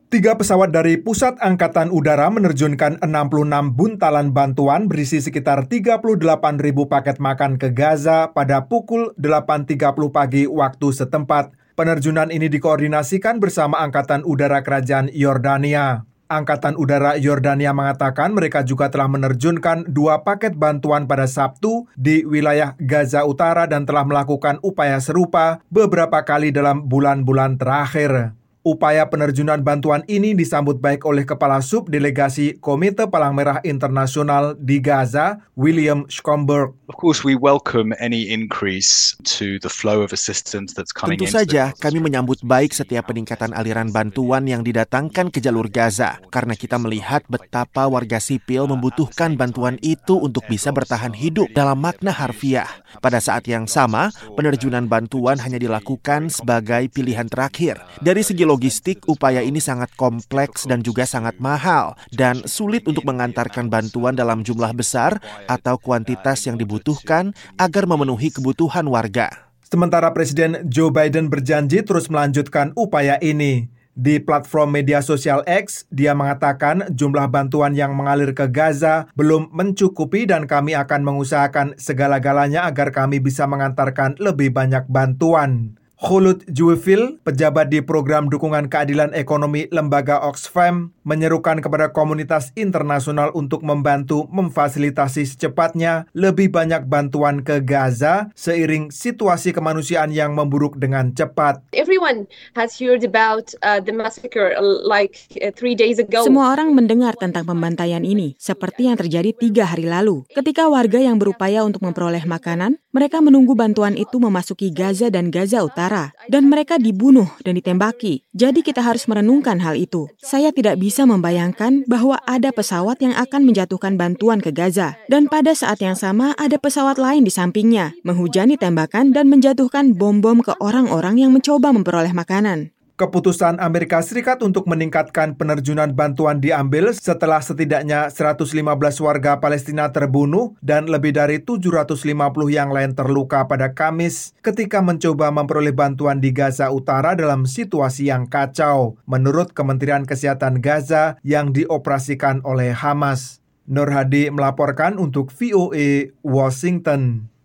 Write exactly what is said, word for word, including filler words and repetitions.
Tiga pesawat dari Pusat Angkatan Udara menerjunkan enam puluh enam buntalan bantuan berisi sekitar tiga puluh delapan ribu paket makan ke Gaza pada pukul delapan tiga puluh pagi waktu setempat. Penerjunan ini dikoordinasikan bersama Angkatan Udara Kerajaan Yordania. Angkatan Udara Yordania mengatakan mereka juga telah menerjunkan dua paket bantuan pada Sabtu di wilayah Gaza Utara dan telah melakukan upaya serupa beberapa kali dalam bulan-bulan terakhir. Upaya penerjunan bantuan ini disambut baik oleh Kepala Subdelegasi Komite Palang Merah Internasional di Gaza, William Schomburg. Of course, we welcome any increase to the flow of assistance that's coming Tentu into saja the kami menyambut baik setiap peningkatan aliran bantuan yang didatangkan ke jalur Gaza, karena kita melihat betapa warga sipil membutuhkan bantuan itu untuk bisa bertahan hidup dalam makna harfiah. Pada saat yang sama, penerjunan bantuan hanya dilakukan sebagai pilihan terakhir. Dari segi logistik, upaya ini sangat kompleks dan juga sangat mahal, dan sulit untuk mengantarkan bantuan dalam jumlah besar atau kuantitas yang dibutuhkan agar memenuhi kebutuhan warga. Sementara Presiden Joe Biden berjanji terus melanjutkan upaya ini. Di platform media sosial X, dia mengatakan jumlah bantuan yang mengalir ke Gaza belum mencukupi dan kami akan mengusahakan segala-galanya agar kami bisa mengantarkan lebih banyak bantuan. Khulud Juwifil, pejabat di Program Dukungan Keadilan Ekonomi Lembaga Oxfam, menyerukan kepada komunitas internasional untuk membantu memfasilitasi secepatnya lebih banyak bantuan ke Gaza seiring situasi kemanusiaan yang memburuk dengan cepat. Everyone has heard about uh, the massacre like uh, three days ago. Semua orang mendengar tentang pembantaian ini, seperti yang terjadi tiga hari lalu. Ketika warga yang berupaya untuk memperoleh makanan, mereka menunggu bantuan itu memasuki Gaza dan Gaza Utara, dan mereka dibunuh dan ditembaki. Jadi kita harus merenungkan hal itu. Saya tidak bisa membayangkan bahwa ada pesawat yang akan menjatuhkan bantuan ke Gaza, dan pada saat yang sama ada pesawat lain di sampingnya, menghujani tembakan dan menjatuhkan bom-bom ke orang-orang yang mencoba memperoleh makanan. Keputusan Amerika Serikat untuk meningkatkan penerjunan bantuan diambil setelah setidaknya seratus lima belas warga Palestina terbunuh dan lebih dari tujuh ratus lima puluh yang lain terluka pada Kamis ketika mencoba memperoleh bantuan di Gaza Utara dalam situasi yang kacau, menurut Kementerian Kesehatan Gaza yang dioperasikan oleh Hamas. Nur Hadi melaporkan untuk V O A Washington.